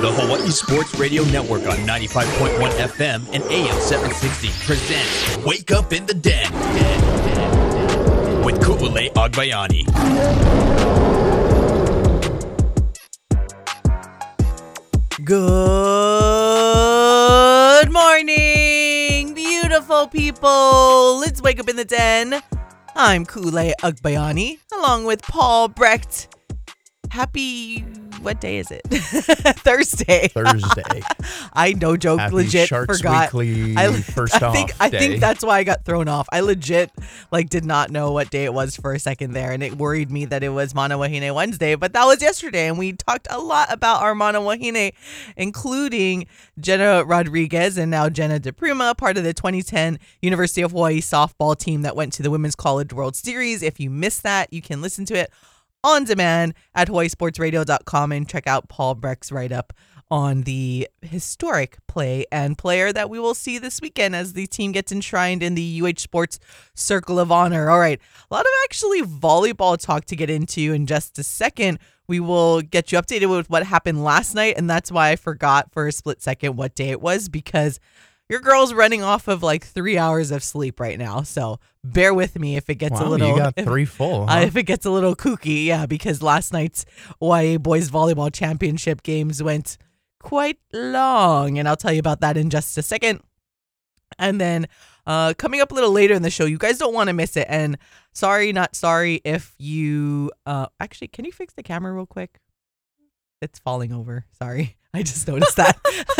The Hawaii Sports Radio Network on 95.1 FM and AM 760 presents Wake Up in the Den with Ku'ulei Agbayani. Good morning, beautiful people. Let's wake up in the den. I'm Ku'ulei Agbayani, along with Paul Brecht. Happy, what day is it? Thursday. I no joke, Happy legit Sharks forgot. Weekly I think that's why I got thrown off. I legit did not know what day it was for a second there, and it worried me that it was Mana Wahine Wednesday, but that was yesterday, and we talked a lot about our Mana Wahine, including Jenna Rodriguez and now Jenna DePrima, part of the 2010 University of Hawaii softball team that went to the Women's College World Series. If you missed that, you can listen to it on demand at hawaiisportsradio.com and check out Paul Brecht's write-up on the historic play and player that we will see this weekend as the team gets enshrined in the UH Sports Circle of Honor. All right, a lot of actually volleyball talk to get into in just a second. We will get you updated with what happened last night, and that's why I forgot for a split second what day it was, because your girl's running off of 3 hours of sleep right now, so bear with me if it gets a little. You got three full. Huh? If it gets a little kooky, yeah, because last night's YA Boys Volleyball Championship games went quite long, and I'll tell you about that in just a second. And then coming up a little later in the show, you guys don't want to miss it. And sorry, not sorry if you actually, can you fix the camera real quick? It's falling over. Sorry, I just noticed that.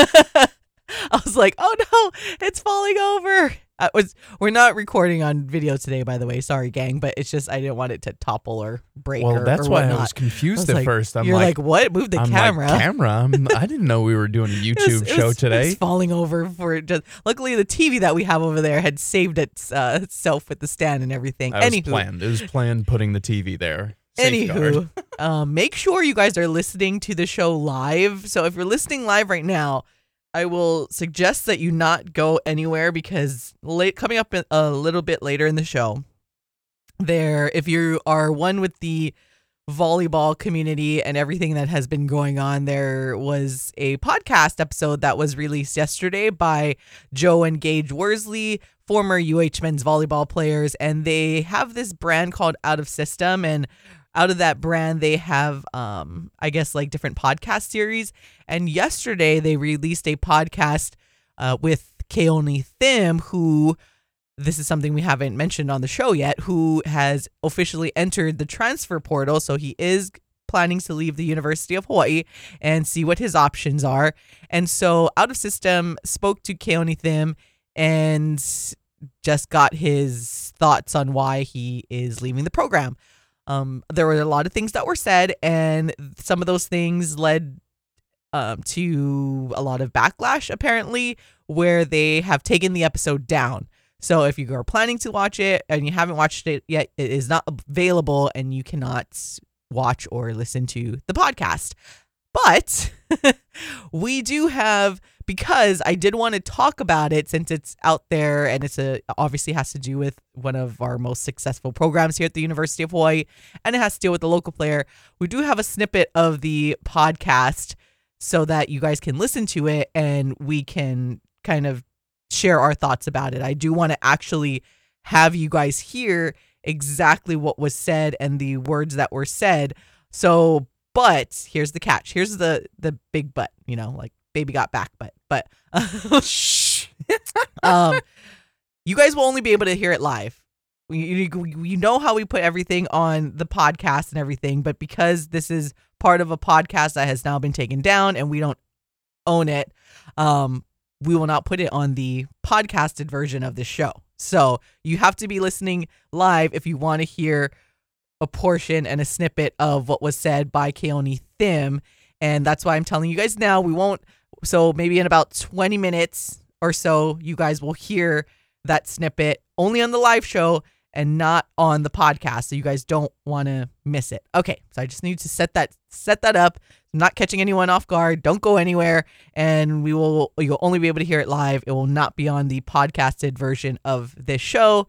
I was like, oh no, it's falling over. We're not recording on video today, by the way. Sorry, gang, but it's just I didn't want it to topple or break. Well, that's or why whatnot. I was confused at first. You're like, what? Move the camera. Camera? I didn't know we were doing a YouTube show today. It's falling over for just. Luckily, the TV that we have over there had saved itself with the stand and everything. That was planned. It was planned putting the TV there. Anywho, make sure you guys are listening to the show live. So if you're listening live right now, I will suggest that you not go anywhere, because coming up a little bit later in the show, if you are one with the volleyball community and everything that has been going on, there was a podcast episode that was released yesterday by Joe and Gage Worsley, former UH men's volleyball players, and they have this brand called Out of System, and out of that brand, they have, different podcast series. And yesterday, they released a podcast with Keone Thim, who, this is something we haven't mentioned on the show yet, who has officially entered the transfer portal. So he is planning to leave the University of Hawaii and see what his options are. And so Out of System spoke to Keone Thim and just got his thoughts on why he is leaving the program. There were a lot of things that were said, and some of those things led to a lot of backlash, apparently, where they have taken the episode down. So if you are planning to watch it and you haven't watched it yet, it is not available and you cannot watch or listen to the podcast. But we do have, because I did want to talk about it since it's out there, and obviously has to do with one of our most successful programs here at the University of Hawaii, and it has to deal with the local player. We do have a snippet of the podcast so that you guys can listen to it and we can kind of share our thoughts about it. I do want to actually have you guys hear exactly what was said and the words that were said. So, but here's the catch. Here's the big but, baby got back but you guys will only be able to hear it live. You know how we put everything on the podcast and everything, but because this is part of a podcast that has now been taken down and we don't own it, we will not put it on the podcasted version of the show. So you have to be listening live if you want to hear a portion and a snippet of what was said by Keone Thim. And that's why I'm telling you guys now, we won't. So maybe in about 20 minutes or so, you guys will hear that snippet only on the live show and not on the podcast. So you guys don't want to miss it. Okay. So I just need to set that up. I'm not catching anyone off guard. Don't go anywhere. And you'll only be able to hear it live. It will not be on the podcasted version of this show.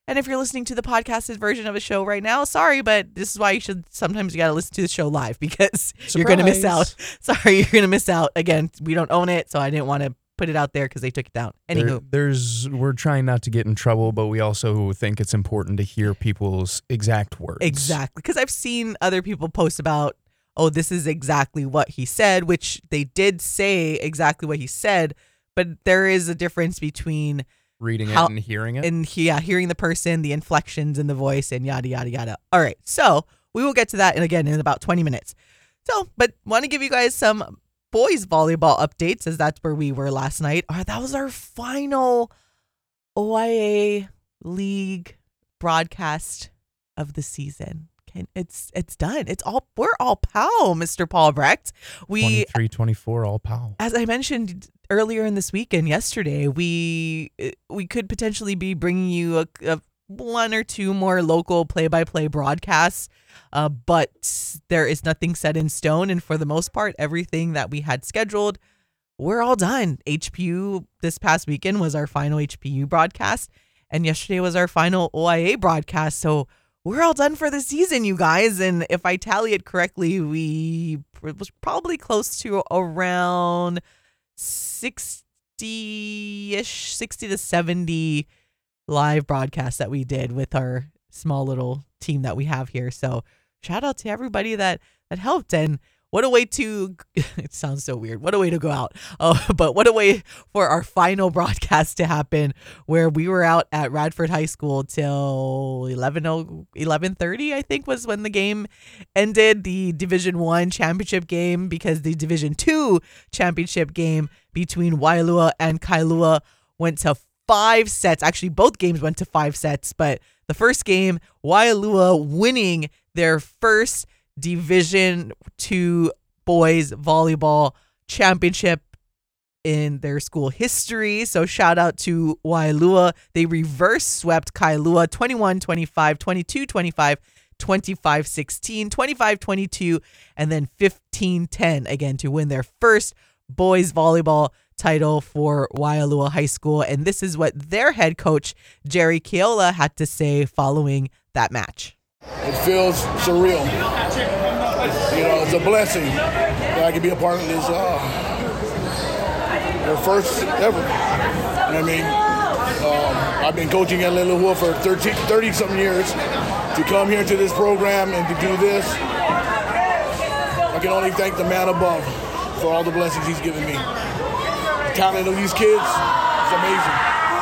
And if you're listening to the podcasted version of a show right now, sorry, but this is why you got to listen to the show live, because you're going to miss out. Sorry, you're going to miss out. Again, we don't own it, so I didn't want to put it out there because they took it down. Anywho. We're trying not to get in trouble, but we also think it's important to hear people's exact words. Exactly. Because I've seen other people post about, oh, this is exactly what he said, which they did say exactly what he said, but there is a difference between reading it and hearing it. And hearing the person, the inflections in the voice, and yada, yada, yada. All right. So we will get to that in about 20 minutes. So, but want to give you guys some boys volleyball updates, as that's where we were last night. That was our final OIA League broadcast of the season. It's done. We're all POW, Mr. Paul Brecht. 23-24 all POW. As I mentioned earlier in this weekend, yesterday, we could potentially be bringing you a one or two more local play-by-play broadcasts, but there is nothing set in stone. And for the most part, everything that we had scheduled, we're all done. HPU this past weekend was our final HPU broadcast, and yesterday was our final OIA broadcast. So we're all done for the season, you guys. And if I tally it correctly, it was probably close to around 60-ish, 60 to 70 live broadcasts that we did with our small little team that we have here. So shout out to everybody that helped. And what a way to, it sounds so weird, what a way to go out. But what a way for our final broadcast to happen, where we were out at Radford High School till 11:30, I think, was when the game ended, the Division I championship game, because the Division II championship game between Waialua and Kailua went to 5 sets. Actually, both games went to 5 sets, but the first game, Waialua winning their first Division II boys volleyball championship in their school history. So shout out to Waialua. They reverse swept Kailua 21-25, 22-25, 25-16, 25-22, and then 15-10 again to win their first boys volleyball title for Waialua High School. And this is what their head coach, Jerry Keola, had to say following that match. It feels surreal. It's a blessing that I can be a part of this, their first ever. I mean, I've been coaching at Leilua for 30-something years. To come here to this program and to do this, I can only thank the man above for all the blessings he's given me. The talent of these kids is amazing.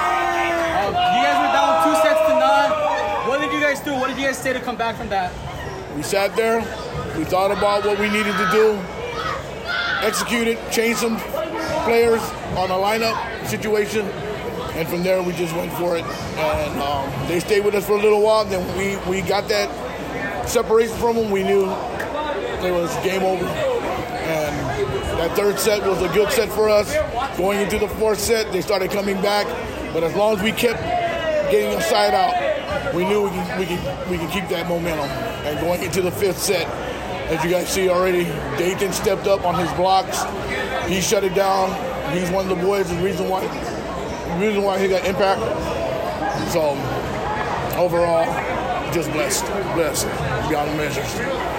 You guys were down 2-0. What did you guys do? What did you guys say to come back from that? We sat there, we thought about what we needed to do, executed, changed some players on a lineup situation, and from there we just went for it. And they stayed with us for a little while, then we got that separation from them. We knew it was game over. And that third set was a good set for us. Going into the fourth set, they started coming back, but as long as we kept getting a side out, we knew we can keep that momentum. And going into the fifth set, as you guys see already, Dayton stepped up on his blocks. He shut it down. He's one of the boys, the reason why he got impact. So overall, just blessed beyond measures.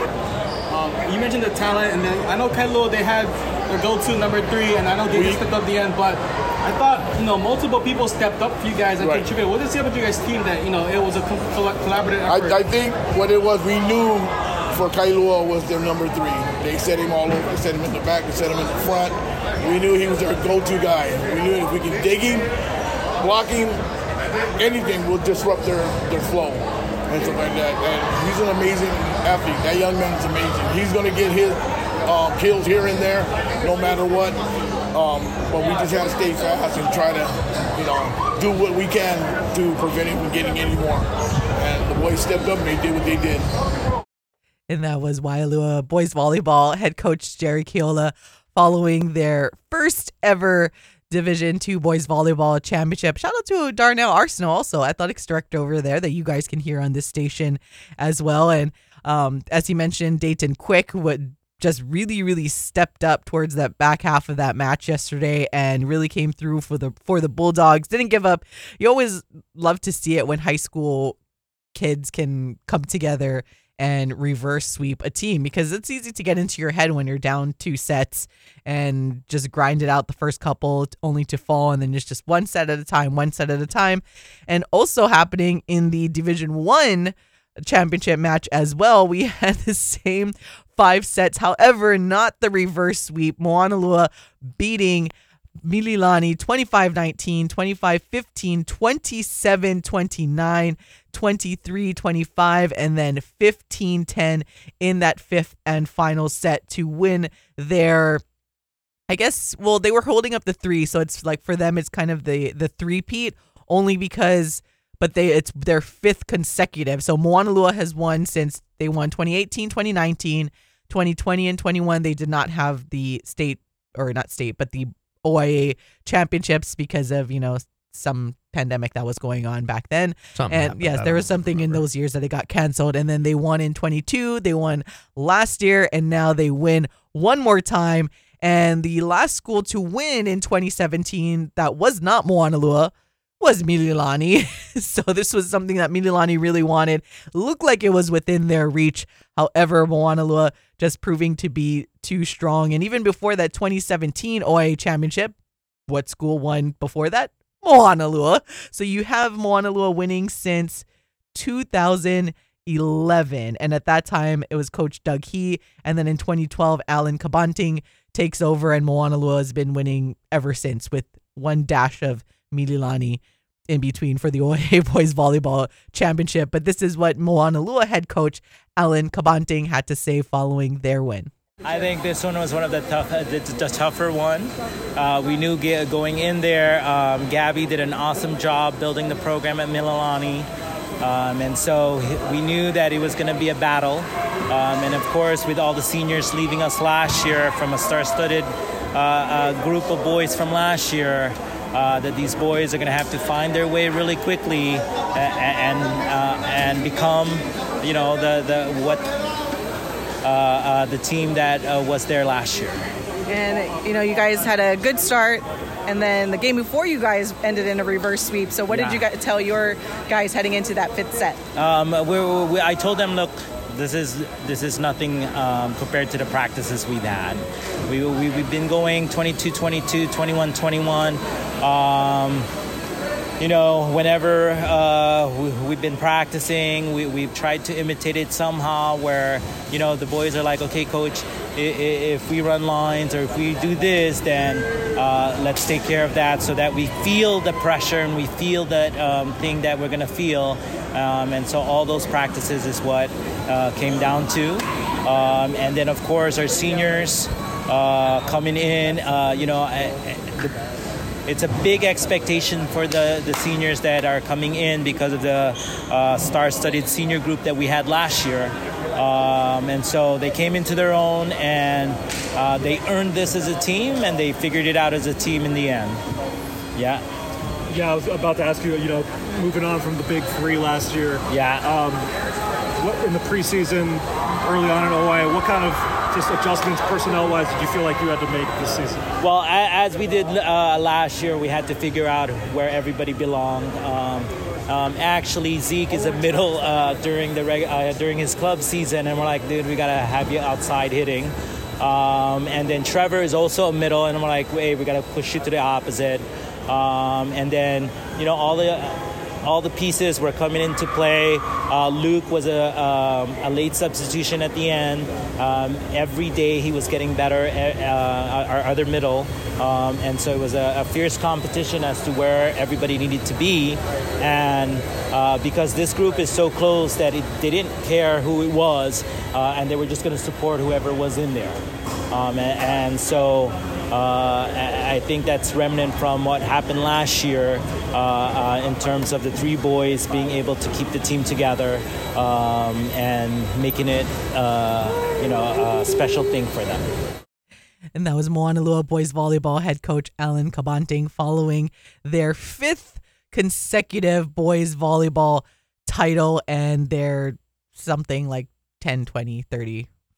You mentioned the talent, and then I know Kailua, they had their go-to number 3, and I know they stepped up at the end, but I thought, multiple people stepped up for you guys and contributed. What did it say about you guys' team that, it was a collaborative effort? I think what it was, we knew for Kailua was their number 3. They set him all over. They set him in the back. They set him in the front. We knew he was their go-to guy. We knew if we could dig him, block him, anything will disrupt their flow and stuff like that. And he's an amazing athlete. That young man is amazing. He's going to get his kills here and there, no matter what. But we just have to stay fast and try to, do what we can to prevent him from getting any more. And the boys stepped up and they did what they did. And that was Waialua boys volleyball head coach Jerry Keola following their first ever Division II boys volleyball championship. Shout out to Darnell Arsenault, also athletics director over there, that you guys can hear on this station as well. And as he mentioned, Dayton Quick just really, really stepped up towards that back half of that match yesterday and really came through for the Bulldogs. Didn't give up. You always love to see it when high school kids can come together and reverse sweep a team, because it's easy to get into your head when you're down 2 sets and just grind it out the first couple only to fall, and then it's just one set at a time. And also happening in the Division 1 championship match as well, we had the same 5 sets, however, not the reverse sweep. Moanalua beating Mililani 25-19, 25-15, 27-29, 23-25, and then 15-10 in that 5th and final set to win their, I guess, well, they were holding up the 3, so it's like for them it's kind of the three-peat, only because, but it's their 5th consecutive. So Moanalua has won since they won 2018, 2019, 2020, and 21. They did not have the state, or not state, but the OIA championships because of, some pandemic that was going on back then. And yes, there was something in those years that it got canceled. And then they won in 22. They won last year, and now they win one more time. And the last school to win in 2017 that was not Moanalua was Mililani. So this was something that Mililani really wanted. Looked like it was within their reach. However, Moanalua just proving to be too strong. And even before that 2017 OIA championship, what school won before that? Moanalua. So you have Moanalua winning since 2011. And at that time, it was Coach Doug He. And then in 2012, Alan Kabanting takes over, and Moanalua has been winning ever since, with one dash of Mililani in between for the OIA Boys Volleyball Championship. But this is what Moanalua head coach Alan Kabanting had to say following their win. I think this one was one of the tougher one. We knew going in there, Gabby did an awesome job building the program at Mililani. And so we knew that it was going to be a battle. And of course, with all the seniors leaving us last year from a star-studded group of boys from last year, that these boys are going to have to find their way really quickly and become, the team that was there last year. And you guys had a good start, and then the game before you guys ended in a reverse sweep. So what did you guys tell your guys heading into that 5th set? I told them, look, this is nothing compared to the practices we've had. We've been going 22-22, 21-21. Whenever we've been practicing, we've tried to imitate it somehow, where the boys are like, okay, coach, if we run lines or if we do this, then let's take care of that, so that we feel the pressure and we feel that thing that we're going to feel. And so all those practices is what came down to. And then, of course, our seniors coming in, it's a big expectation for the seniors that are coming in because of the star-studded senior group that we had last year. And so they came into their own, and they earned this as a team, and they figured it out as a team in the end. Yeah. Yeah, I was about to ask you, moving on from the big 3 last year. Yeah. What in the preseason, early on in OIA, what kind of just adjustments personnel-wise did you feel like you had to make this season? Well, as we did last year, we had to figure out where everybody belonged. Actually, Zeke is a middle during his club season, and we're like, dude, we gotta have you outside hitting. And then Trevor is also a middle, and we're like, wait, we gotta push you to the opposite. And then all the pieces were coming into play. Luke was a late substitution at the end. Every day he was getting better, our other middle. And so it was a fierce competition as to where everybody needed to be. And because this group is so close that they didn't care who it was, and they were just going to support whoever was in there. And so I think that's remnant from what happened last year in terms of the 3 boys being able to keep the team together and making it, a special thing for them. And that was Moanalua Boys Volleyball head coach Alan Kabanting following their 5th consecutive boys volleyball title, and their something like 10, 20, 30,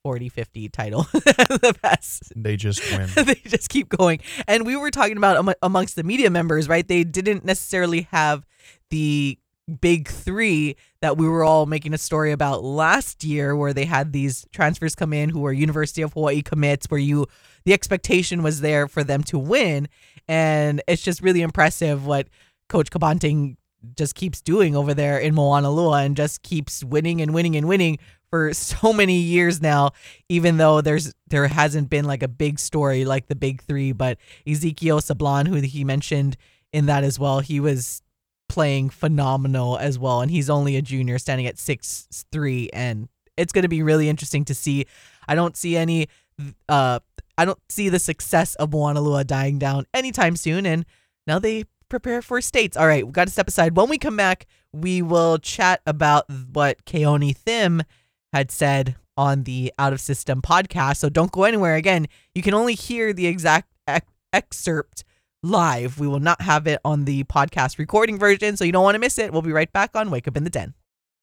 40-50 title. The best. They just win. They just keep going. And we were talking about amongst the media members, right? They didn't necessarily have the big three that we were all making a story about last year, where they had these transfers come in who were University of Hawaii commits, where the expectation was there for them to win. And it's just really impressive what Coach Kabanting just keeps doing over there in Moanalua, and just keeps winning and winning and winning for so many years now, even though there hasn't been like a big story like the big three. But Ezekiel Sablan, who he mentioned in that as well, he was playing phenomenal as well, and he's only a junior, standing at 6'3", and it's going to be really interesting to see. I don't see the success of Moanalua dying down anytime soon, and now they prepare for states. All right, we've got to step aside. When we come back, we will chat about what Keone Thim had said on the Out of System podcast, so don't go anywhere. Again, you can only hear the exact excerpt live. We will not have it on the podcast recording version, so you don't want to miss it. We'll be right back on Wake Up in the Den.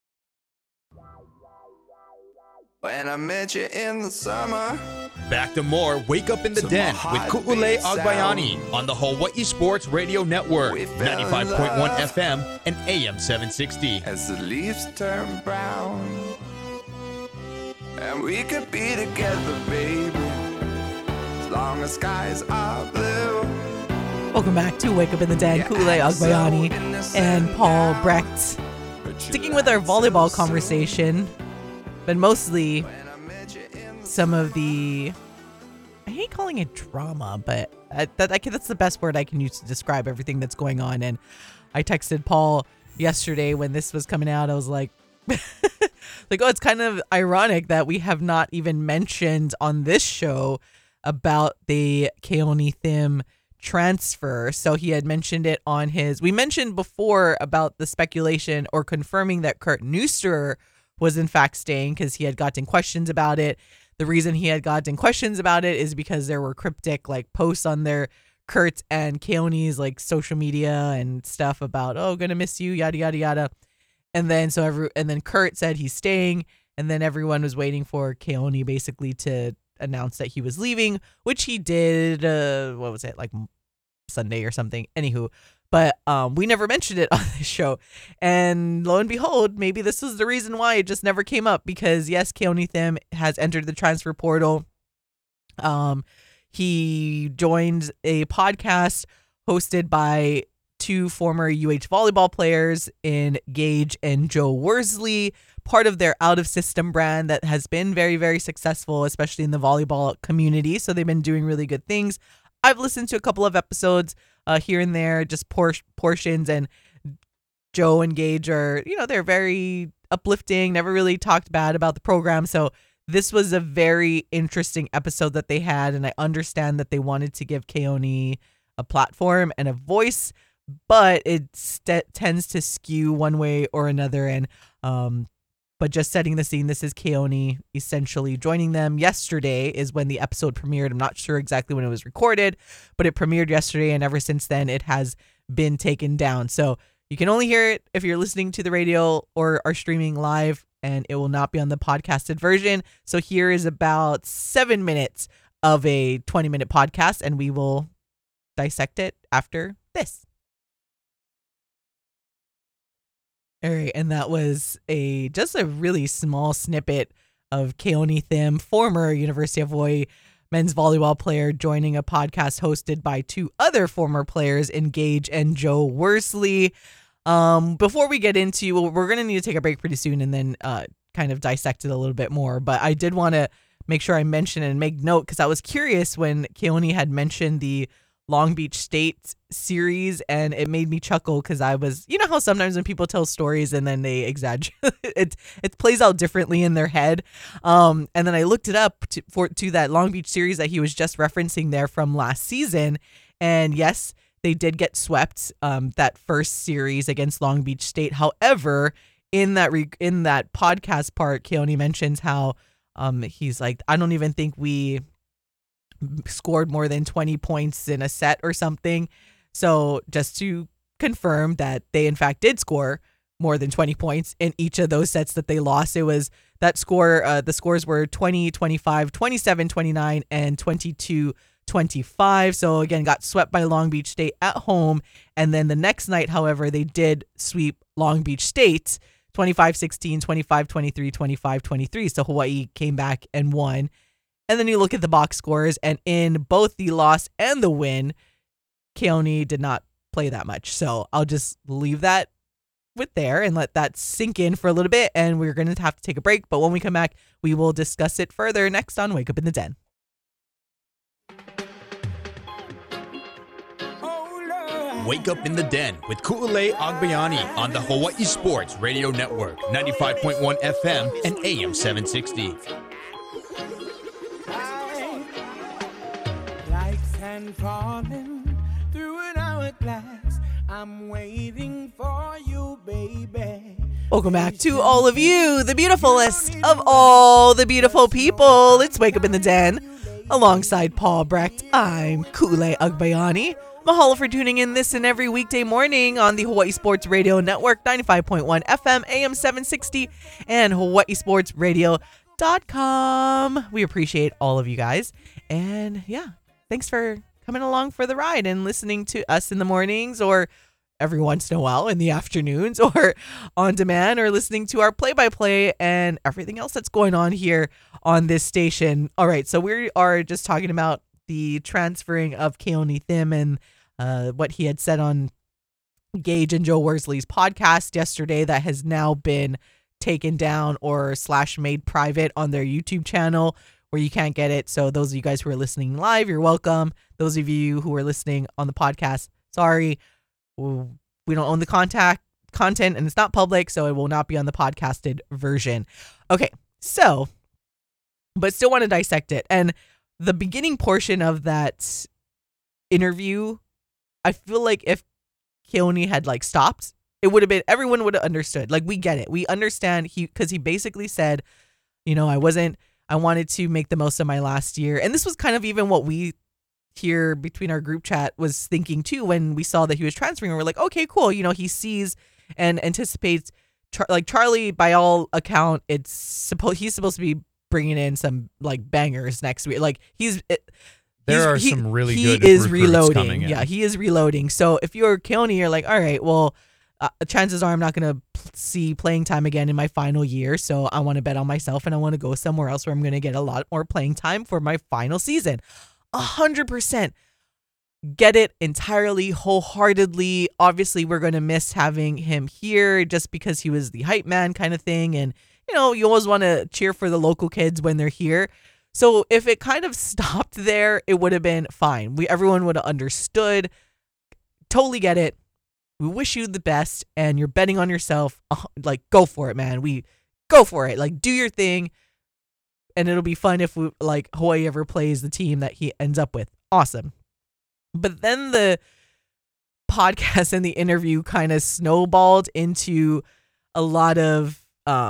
When I met you in the summer. Back to more Wake Up in the Den with Ku'ule Agbayani on the Hawaii Sports Radio Network, 95.1 FM and AM 760. As the leaves turn brown, and we could be together, baby, as long as skies are blue. Welcome back to Wake Up in the Den. Ku'ule Agbayani and Paul Brecht. Sticking with our volleyball conversation, but mostly some of the, I hate calling it drama, but that's the best word I can use to describe everything that's going on. And I texted Paul yesterday when this was coming out. I was like, it's kind of ironic that we have not even mentioned on this show about the Keone Thim transfer. So he had mentioned it on we mentioned before about the speculation or confirming that Kurt Neuster was in fact staying, because he had gotten questions about it. The reason he had gotten questions about it is because there were cryptic posts on their Kurt and Keone's social media and stuff about, oh, gonna miss you, yada yada yada. And then then Kurt said he's staying, and then everyone was waiting for Keone basically to announce that he was leaving, which he did. What was it, Sunday or something? Anywho. But we never mentioned it on this show. And lo and behold, maybe this is the reason why it just never came up. Because, yes, Keone Thim has entered the transfer portal. He joined a podcast hosted by two former UH volleyball players in Gage and Joe Worsley, part of their Out of System brand that has been very, very successful, especially in the volleyball community. So they've been doing really good things. I've listened to a couple of episodes here and there, just portions, and Joe and Gage are, they're very uplifting, never really talked bad about the program. So this was a very interesting episode that they had, and I understand that they wanted to give Keone a platform and a voice, but it tends to skew one way or another. And but just setting the scene, this is Keone essentially joining them. Yesterday is when the episode premiered. I'm not sure exactly when it was recorded, but it premiered yesterday, and ever since then it has been taken down. So you can only hear it if you're listening to the radio or are streaming live, and it will not be on the podcasted version. So here is about 7 minutes of a 20-minute podcast, and we will dissect it after this. All right, and that was just a really small snippet of Keone Thim, former University of Hawaii men's volleyball player, joining a podcast hosted by two other former players, Gage and Joe Worsley. Before we get into, we're going to need to take a break pretty soon and then kind of dissect it a little bit more. But I did want to make sure I mention and make note, because I was curious when Keone had mentioned the Long Beach State series, and it made me chuckle because I was, how sometimes when people tell stories and then they exaggerate, it plays out differently in their head. And then I looked it up to that Long Beach series that he was just referencing there from last season. And yes, they did get swept that first series against Long Beach State. However, in that podcast part, Keone mentions how he's like, I don't even think we scored more than 20 points in a set or something. So just to confirm that they in fact did score more than 20 points in each of those sets that they lost. It was that score. The scores were 20-25, 27-29, and 22-25. So again, got swept by Long Beach State at home. And then the next night, however, they did sweep Long Beach State 25-16, 25-23, 25-23. So Hawaii came back and won. And then you look at the box scores, and in both the loss and the win, Keone did not play that much. So I'll just leave that with there and let that sink in for a little bit. And we're going to have to take a break. But when we come back, we will discuss it further next on Wake Up in the Den. Wake Up in the Den with Ku'ulei Agbayani on the Hawaii Sports Radio Network, 95.1 FM and AM 760. Like sand falling through an hourglass, I'm waiting for you, baby. Welcome back to all of you, the beautifulest of all the beautiful people. It's Wake Up in the Den. Alongside Paul Brecht, I'm Ku'ulei Agbayani. Mahalo for tuning in this and every weekday morning on the Hawaii Sports Radio Network, 95.1 FM, AM 760, and HawaiiSportsRadio.com. We appreciate all of you guys. And yeah, thanks for coming along for the ride and listening to us in the mornings or every once in a while in the afternoons or on demand or listening to our play-by-play and everything else that's going on here on this station. All right, so we are just talking about the transferring of Keone Thim and what he had said on Gage and Joe Worsley's podcast yesterday that has now been taken down or / made private on their YouTube channel where you can't get it. So those of you guys who are listening live, you're welcome. Those of you who are listening on the podcast, sorry, we don't own the content and it's not public, so it will not be on the podcasted version. Okay, so, but still want to dissect it. And the beginning portion of that interview, I feel like if Keone had like stopped, it would have been, everyone would have understood. Like, we get it. We understand because he basically said, you know, I wanted to make the most of my last year. And this was kind of even what we here between our group chat was thinking too when we saw that he was transferring. We're like, okay, cool. You know, he sees and anticipates like Charlie, by all account, he's supposed to be bringing in some like bangers next week. Like there are some really good he is recruits reloading. coming in. Yeah, he is reloading. So if you're Keone, you're like, all right, well, chances are I'm not going to see playing time again in my final year. So I want to bet on myself and I want to go somewhere else where I'm going to get a lot more playing time for my final season. 100% get it entirely, wholeheartedly. Obviously, we're going to miss having him here just because he was the hype man kind of thing. And, you know, you always want to cheer for the local kids when they're here. So if it kind of stopped there, it would have been fine. Everyone would have understood. Totally get it. We wish you the best and you're betting on yourself. Like, go for it, man. Go for it. Like, do your thing. And it'll be fun if Hawaii ever plays the team that he ends up with. Awesome. But then the podcast and the interview kind of snowballed into a lot of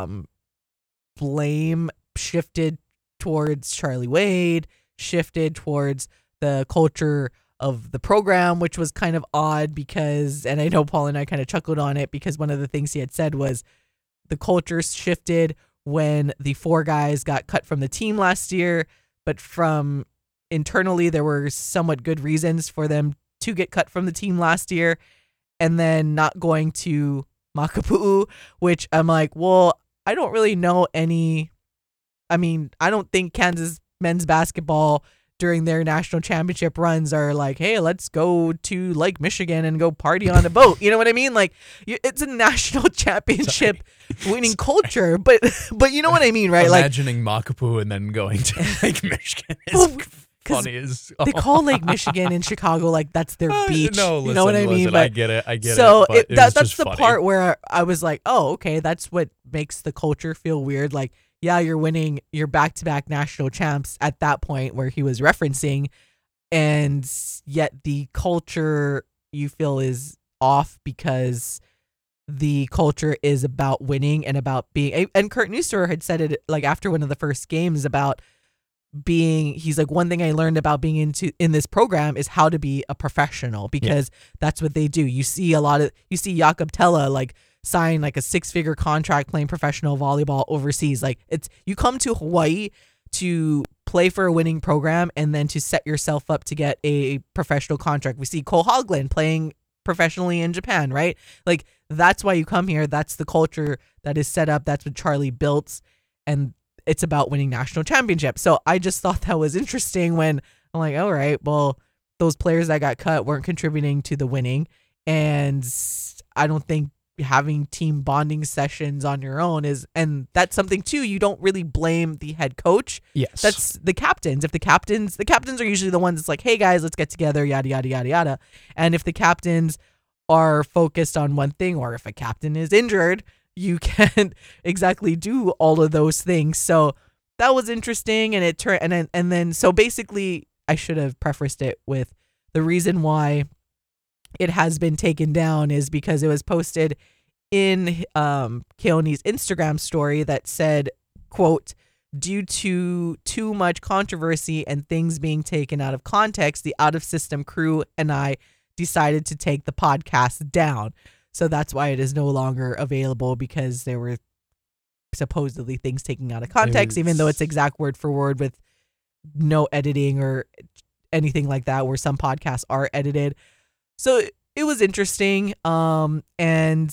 blame shifted towards Charlie Wade, shifted towards the culture of the program, which was kind of odd because, and I know Paul and I kind of chuckled on it because one of the things he had said was the culture shifted when the 4 guys got cut from the team last year, but from internally there were somewhat good reasons for them to get cut from the team last year and then not going to Makapu'u, which I'm like, well, I don't really know any. I mean, I don't think Kansas men's basketball during their national championship runs are like, hey, let's go to Lake Michigan and go party on a boat. You know what I mean? Like, it's a national championship winning culture, but you know what I mean, right? Imagining Makapu'u and then going to Lake Michigan is funny as they call Lake Michigan in Chicago like that's their beach. No, listen, you know what I mean? But I get it. So that's the part where I was like, oh, okay, that's what makes the culture feel weird. Like, yeah, you're winning your back-to-back national champs at that point where he was referencing, and yet the culture you feel is off because the culture is about winning and about being. And Kurt Neuster had said it like after one of the first games about being. He's like, one thing I learned about being in this program is how to be a professional because that's what they do. You see Jakob Tella like sign like a 6-figure contract playing professional volleyball overseas. Like you come to Hawaii to play for a winning program and then to set yourself up to get a professional contract. We see Cole Hogland playing professionally in Japan, right? Like that's why you come here. That's the culture that is set up. That's what Charlie built, and it's about winning national championships. So I just thought that was interesting when I'm like, all right, well, those players that got cut weren't contributing to the winning, and I don't think having team bonding sessions on your own is, and that's something too, you don't really blame the head coach. Yes. That's the captains. If the captains are usually the ones that's like, hey guys, let's get together, yada, yada, yada, yada. And if the captains are focused on one thing, or if a captain is injured, you can't exactly do all of those things. So that was interesting. And it turned, and then, so basically I should have prefaced it with the reason why it has been taken down is because it was posted in Keoni's Instagram story that said, quote, due to too much controversy and things being taken out of context, the Out of System crew and I decided to take the podcast down. So that's why it is no longer available, because there were supposedly things taken out of context, even though it's exact word for word with no editing or anything like that, where some podcasts are edited. So it was interesting, and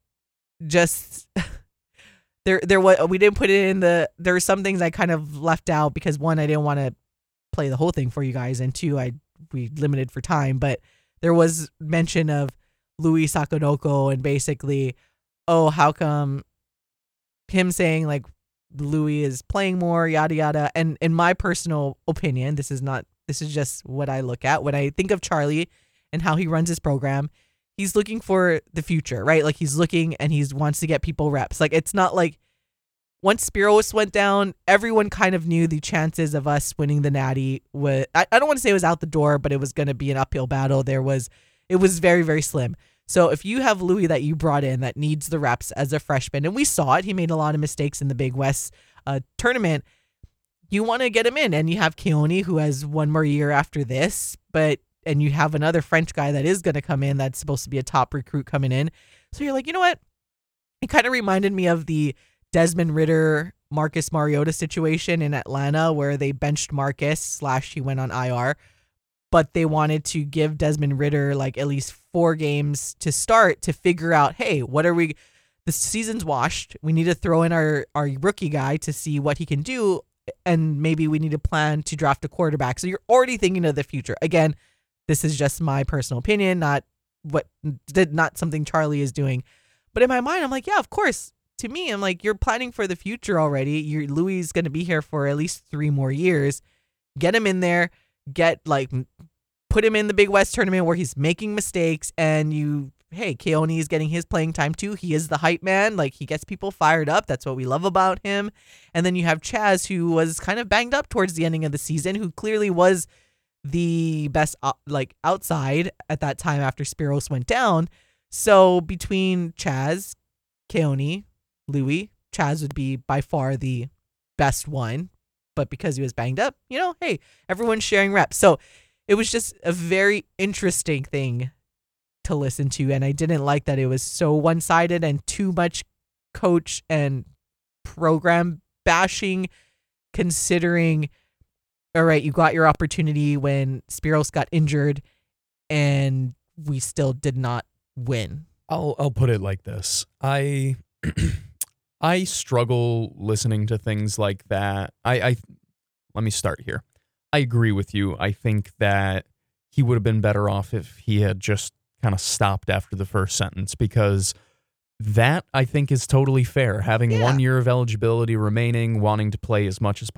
just there was, we didn't put it in there were some things I kind of left out because, one, I didn't want to play the whole thing for you guys, and two, we limited for time. But there was mention of Louis Sakonoko and basically, oh, how come him saying like Louis is playing more, yada yada. And in my personal opinion, this is just what I look at when I think of Charlie and how he runs his program. He's looking for the future, right? Like he's looking and he wants to get people reps. Like it's not like once Spiros went down, everyone kind of knew the chances of us winning the Natty. I don't want to say it was out the door, but it was going to be an uphill battle. It was very, very slim. So if you have Louis that you brought in that needs the reps as a freshman, and we saw it, he made a lot of mistakes in the Big West tournament, you want to get him in. And you have Keoni, who has one more year after this, and you have another French guy that is going to come in that's supposed to be a top recruit coming in. So you're like, you know what? It kind of reminded me of the Desmond Ritter, Marcus Mariota situation in Atlanta, where they benched Marcus / he went on IR, but they wanted to give Desmond Ritter like at least 4 games to start to figure out, hey, the season's washed. We need to throw in our rookie guy to see what he can do. And maybe we need to plan to draft a quarterback. So you're already thinking of the future. Again, this is just my personal opinion, not something Charlie is doing. But in my mind, I'm like, yeah, of course. To me, I'm like, you're planning for the future already. Louis is going to be here for at least 3 more years. Get him in there. Put him in the Big West tournament where he's making mistakes, and Keoni is getting his playing time too. He is the hype man. Like, he gets people fired up. That's what we love about him. And then you have Chaz, who was kind of banged up towards the ending of the season, who clearly was the best outside at that time after Spiros went down. So between Chaz, Keoni, Louis, Chaz would be by far the best one. But because he was banged up, hey, everyone's sharing reps. So it was just a very interesting thing to listen to. And I didn't like that it was so one-sided and too much coach and program bashing, considering, all right, you got your opportunity when Spiros got injured and we still did not win. I'll put it like this. I struggle listening to things like that. Let me start here. I agree with you. I think that he would have been better off if he had just kind of stopped after the first sentence, because that, I think, is totally fair. Having 1 year of eligibility remaining, wanting to play as much as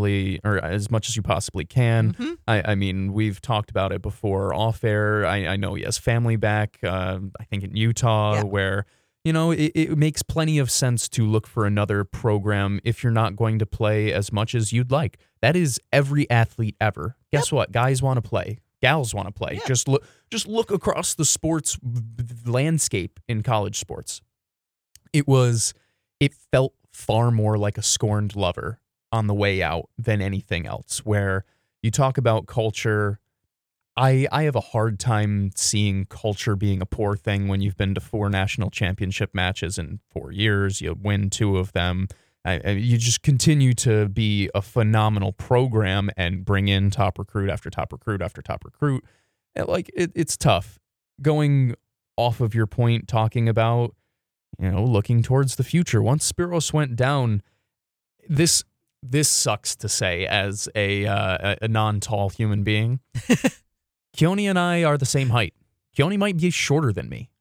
you possibly can. Mm-hmm. I mean, we've talked about it before off air. I know he has family back, I think in Utah, where, it makes plenty of sense to look for another program if you're not going to play as much as you'd like. That is every athlete ever. Guess what? Guys want to play. Gals want to play. Yeah. Just look across the sports landscape in college sports. It felt far more like a scorned lover on the way out than anything else, where you talk about culture. I have a hard time seeing culture being a poor thing when you've been to 4 national championship matches in 4 years. You win 2 of them. You just continue to be a phenomenal program and bring in top recruit after top recruit after top recruit. It's tough. Going off of your point, talking about, looking towards the future. Once Spiros went down, this sucks to say as a non-tall human being. Keone and I are the same height. Keone might be shorter than me.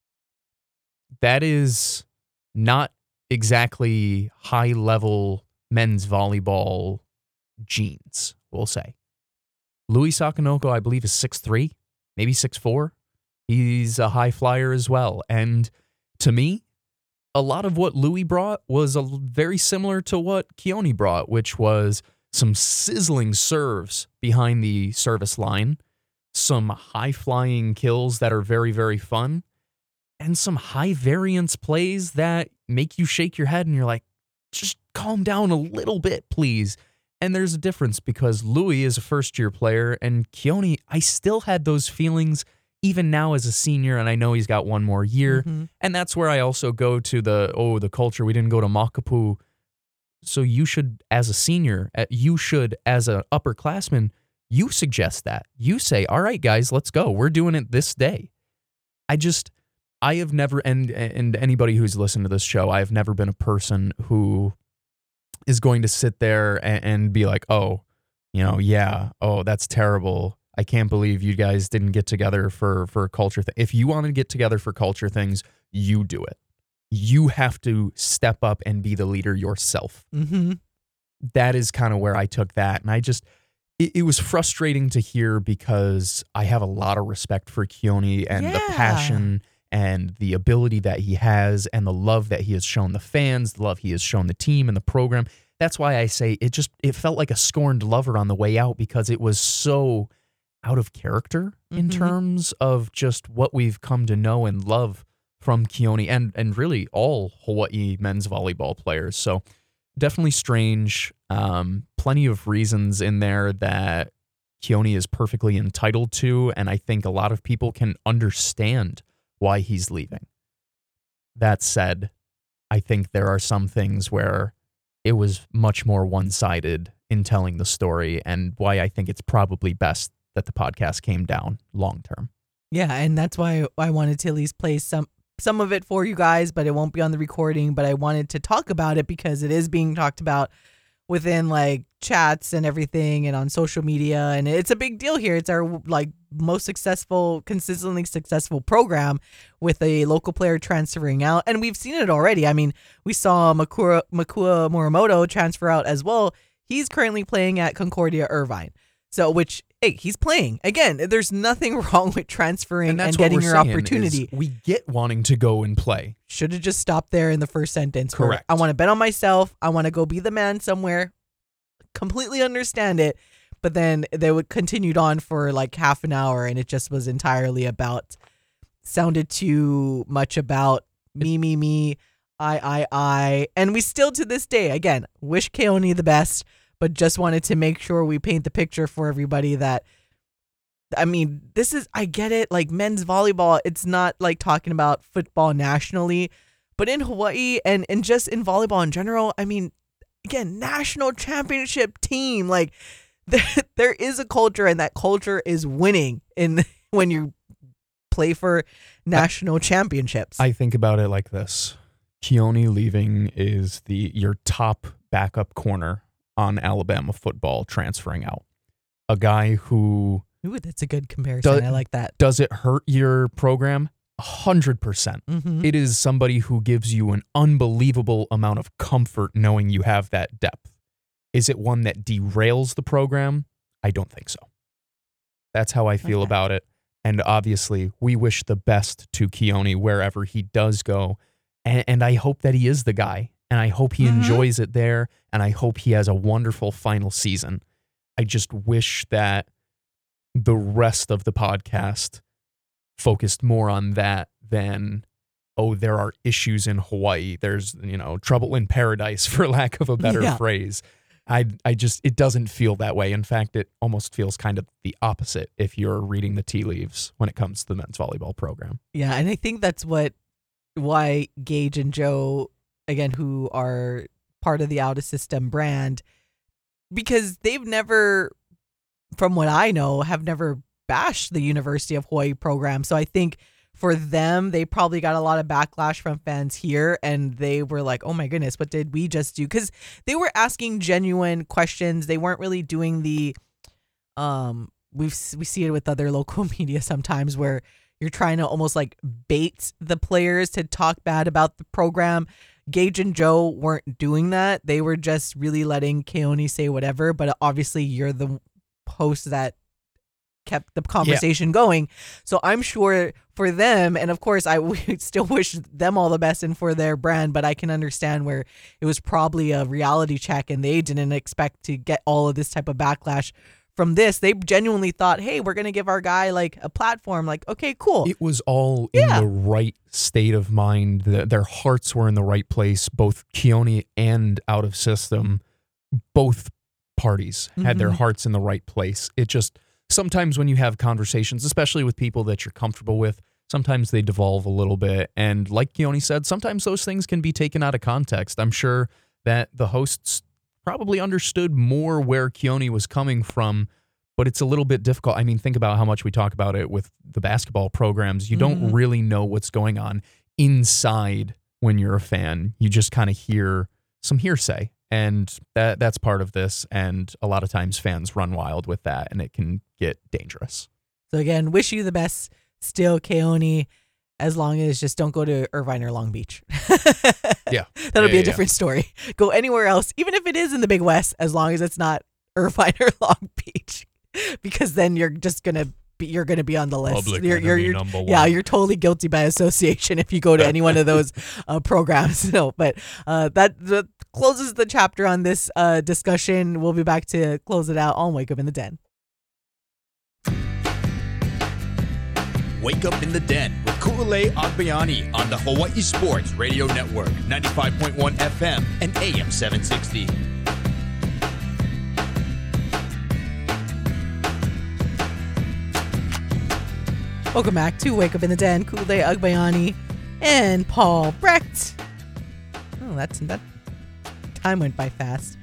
That is not exactly high-level men's volleyball genes, we'll say. Louis Sakanoko, I believe, is 6'3", maybe 6'4". He's a high flyer as well. And to me, a lot of what Louis brought was very similar to what Keone brought, which was some sizzling serves behind the service line, some high-flying kills that are very, very fun, and some high-variance plays that make you shake your head and you're like, just calm down a little bit, please. And there's a difference because Louis is a first-year player, and Keone, I still had those feelings even now as a senior, and I know he's got one more year. Mm-hmm. And that's where I also go to the culture. We didn't go to Makapu. So you should, as a senior, you should, as an upperclassman, you suggest that. You say, all right, guys, let's go. We're doing it this day. I have never, and anybody who's listened to this show, I have never been a person who is going to sit there and be like, that's terrible. I can't believe you guys didn't get together for a culture thing. If you want to get together for culture things, you do it. You have to step up and be the leader yourself. Mm-hmm. That is kind of where I took that. And it was frustrating to hear because I have a lot of respect for Keone and the passion and the ability that he has and the love that he has shown the fans, the love he has shown the team and the program. That's why I say it felt like a scorned lover on the way out because it was so out of character in terms of just what we've come to know and love from Keone and really all Hawaii men's volleyball players. So definitely strange. Plenty of reasons in there that Keone is perfectly entitled to, and I think a lot of people can understand why he's leaving. That said, I think there are some things where it was much more one-sided in telling the story, and why I think it's probably best that the podcast came down long-term. Yeah, and that's why I wanted to at least play some of it for you guys, but it won't be on the recording, but I wanted to talk about it because it is being talked about within chats and everything and on social media, and it's a big deal here. It's our most consistently successful program with a local player transferring out, and we've seen it already. I mean, we saw Makua Morimoto transfer out as well. He's currently playing at Concordia Irvine. So, he's playing. Again, there's nothing wrong with transferring and getting your opportunity. We get wanting to go and play. Should have just stopped there in the first sentence. Correct. I want to bet on myself. I want to go be the man somewhere. Completely understand it. But then they would continued on for half an hour, and it just was entirely sounded too much about me, I. And we still, to this day, again, wish Keone the best, but just wanted to make sure we paint the picture for everybody that, I mean, I get it, men's volleyball, it's not talking about football nationally, but in Hawaii and just in volleyball in general, I mean, again, national championship team, there is a culture, and that culture is winning when you play for national championships. I think about it like this. Keone leaving is your top backup corner on Alabama football transferring out. A guy who... Ooh, that's a good comparison. I like that. Does it hurt your program? 100%. Mm-hmm. It is somebody who gives you an unbelievable amount of comfort knowing you have that depth. Is it one that derails the program? I don't think so. That's how I feel about it. And obviously, we wish the best to Keone wherever he does go. And I hope that he is the guy. And I hope he enjoys it there. And I hope he has a wonderful final season. I just wish that the rest of the podcast focused more on that than, there are issues in Hawaii. There's, trouble in paradise, for lack of a better phrase. I just, it doesn't feel that way. In fact, it almost feels kind of the opposite if you're reading the tea leaves when it comes to the men's volleyball program. Yeah, and I think that's why Gage and Joe, again, who are part of the Out of System brand, because they've never, from what I know, have never bashed the University of Hawaii program. So I think for them, they probably got a lot of backlash from fans here, and they were like, oh my goodness, what did we just do? Because they were asking genuine questions. They weren't really doing the, we see it with other local media sometimes where you're trying to almost like bait the players to talk bad about the program. Gage and Joe weren't doing that. They were just really letting Keone say whatever, but obviously you're the host that kept the conversation going. So I'm sure for them, and of course I still wish them all the best and for their brand, but I can understand where it was probably a reality check and they didn't expect to get all of this type of backlash from this. They genuinely thought, hey, we're going to give our guy like a platform. Like, okay, cool. It was all in the right state of mind. Their hearts were in the right place. Both Keone and Out of System, both parties had their hearts in the right place. It just, sometimes when you have conversations, especially with people that you're comfortable with, sometimes they devolve a little bit. And like Keone said, sometimes those things can be taken out of context. I'm sure that the hosts probably understood more where Keone was coming from, but it's a little bit difficult. I mean, think about how much we talk about it with the basketball programs. You don't really know what's going on inside when you're a fan. You just kind of hear some hearsay. And that's part of this, and a lot of times fans run wild with that, and it can get dangerous. So again, wish you the best still, Keone, as long as just don't go to Irvine or Long Beach. Yeah. That'll be a different story. Go anywhere else, even if it is in the Big West, as long as it's not Irvine or Long Beach, because then you're just going to be on the list. You're number one. Yeah, you're totally guilty by association if you go to any one of those programs. No, but that closes the chapter on this discussion. We'll be back to close it out on Wake Up in the Den. Wake Up in the Den with Ku'ulei Agbayani on the Hawaii Sports Radio Network, 95.1 FM and AM 760. Welcome back to Wake Up in the Den. Ku'ulei Agbayani and Paul Brecht. Oh, that time went by fast.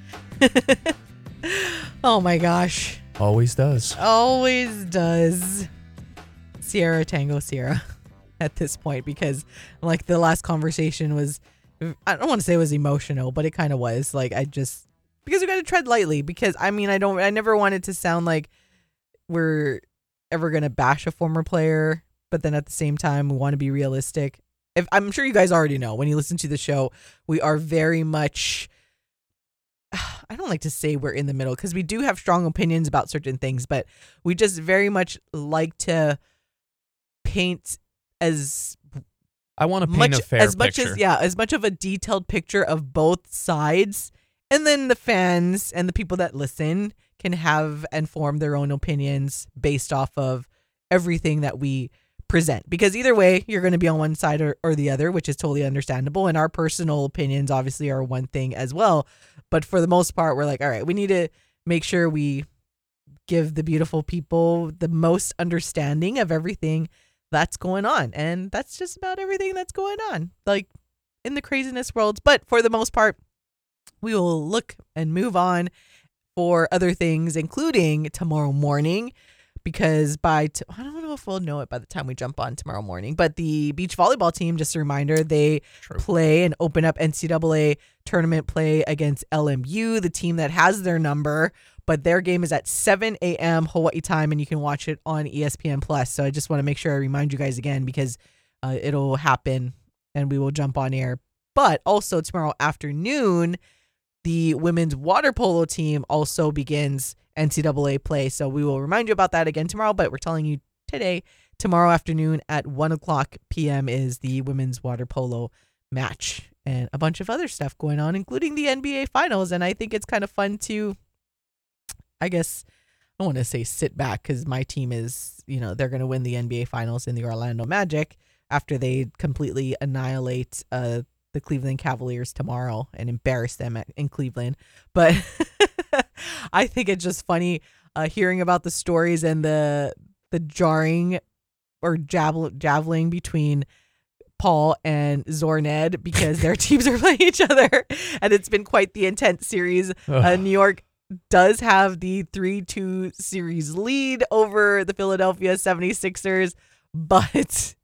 Oh my gosh. Always does. Always does. Sierra Tango Sierra at this point, because like the last conversation was, I don't want to say it was emotional, but it kind of was. Like, because we got to tread lightly, because I mean, I never wanted to sound like we're ever going to bash a former player, but then at the same time, we want to be realistic. I'm sure you guys already know when you listen to the show, we are very much, I don't like to say we're in the middle, because we do have strong opinions about certain things, but we just very much like to paint as I want to paint a fair picture. As much of a detailed picture of both sides, and then the fans and the people that listen can have and form their own opinions based off of everything that we present, because either way you're going to be on one side or the other, which is totally understandable, and our personal opinions obviously are one thing as well, but for the most part we're like, all right, we need to make sure we give the beautiful people the most understanding of everything that's going on, and that's just about everything that's going on, like in the craziness worlds. But for the most part, we will look and move on for other things, including tomorrow morning, because I don't know if we'll know it by the time we jump on tomorrow morning, but the beach volleyball team, just a reminder, they play and open up NCAA tournament play against LMU, the team that has their number, but their game is at 7 a.m. Hawaii time, and you can watch it on ESPN+. So I just want to make sure I remind you guys again, because it'll happen and we will jump on air. But also tomorrow afternoon, the women's water polo team also begins NCAA play. So we will remind you about that again tomorrow, but we're telling you today, tomorrow afternoon at 1:00 p.m. is the women's water polo match, and a bunch of other stuff going on, including the NBA finals. And I think it's kind of fun to, I guess, I don't want to say sit back, because my team is, they're going to win the NBA finals in the Orlando Magic after they completely annihilate the Cleveland Cavaliers tomorrow and embarrass them in Cleveland. But I think it's just funny hearing about the stories and the jarring or javeling between Paul and Zorned because their teams are playing each other, and it's been quite the intense series. New York does have the 3-2 series lead over the Philadelphia 76ers, but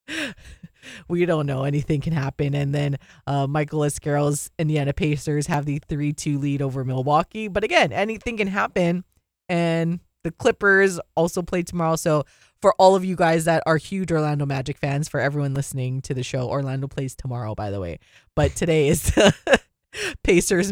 we don't know. Anything can happen. And then Michael Escarro's Indiana Pacers have the 3-2 lead over Milwaukee. But again, anything can happen. And the Clippers also play tomorrow. So for all of you guys that are huge Orlando Magic fans, for everyone listening to the show, Orlando plays tomorrow, by the way. But today is the Pacers,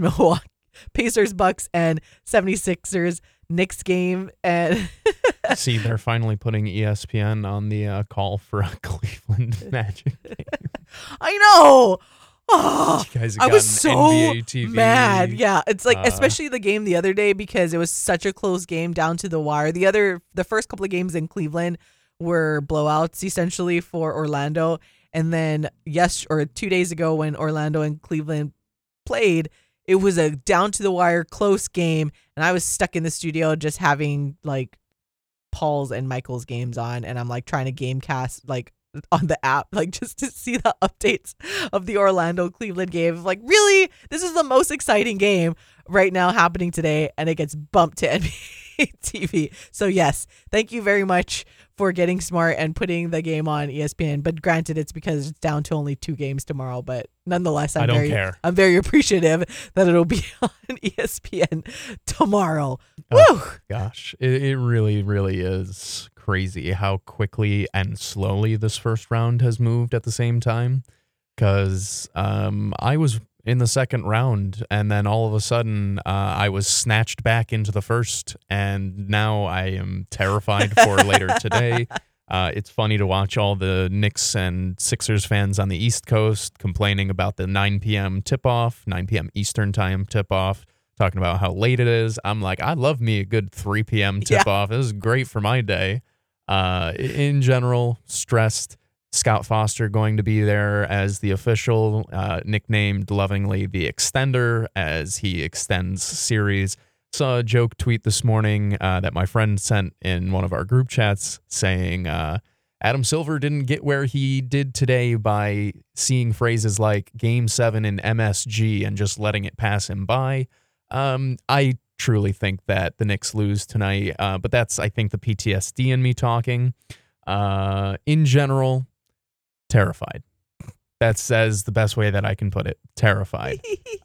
Bucks, and 76ers Knicks game. And see, they're finally putting ESPN on the call for a Cleveland Magic game. I know. Oh, you guys I was so NBA TV. mad. Yeah, it's like especially the game the other day because it was such a close game down to the wire. The first couple of games in Cleveland were blowouts essentially for Orlando, and then 2 days ago when Orlando and Cleveland played, it was a down to the wire close game, and I was stuck in the studio just having like Paul's and Michael's games on, and I'm like trying to game cast like on the app, like just to see the updates of the Orlando Cleveland game. Like, really, this is the most exciting game right now happening today, and it gets bumped to NBA TV. So yes, thank you very much for getting smart and putting the game on ESPN. But granted, it's because it's down to only 2 games tomorrow. But nonetheless, I'm very appreciative that it'll be on ESPN tomorrow. Woo! Gosh, it really, really is crazy how quickly and slowly this first round has moved at the same time. Because I was in the second round, and then all of a sudden I was snatched back into the first, and now I am terrified for later today. It's funny to watch all the Knicks and Sixers fans on the East Coast complaining about the 9 p.m. tip-off, 9 p.m. Eastern time tip-off, talking about how late it is. I'm like, I love me a good 3 p.m. tip-off. This is great for my day. In general, stressed. Scout Foster going to be there as the official, nicknamed lovingly the Extender, as he extends series. Saw a joke tweet this morning that my friend sent in one of our group chats saying Adam Silver didn't get where he did today by seeing phrases like Game 7 in MSG and just letting it pass him by. I truly think that the Knicks lose tonight, but that's, I think, the PTSD in me talking. In general, terrified. That says the best way that I can put it. Terrified.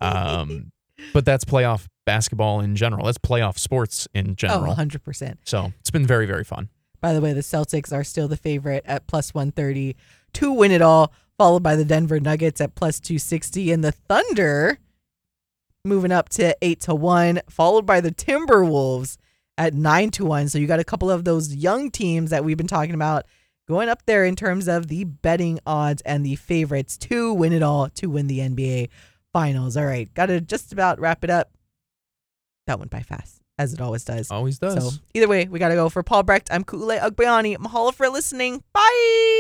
But that's playoff basketball in general. That's playoff sports in general. Oh, 100%. So it's been very, very fun. By the way, the Celtics are still the favorite at plus 130 to win it all, followed by the Denver Nuggets at plus 260, and the Thunder moving up to 8-1, followed by the Timberwolves at 9-1. So you got a couple of those young teams that we've been talking about going up there in terms of the betting odds and the favorites to win it all, to win the NBA Finals. All right, got to just about wrap it up. That went by fast, as it always does. Always does. So either way, we got to go. For Paul Brecht, I'm Ku'ulei Agbayani. Mahalo for listening. Bye!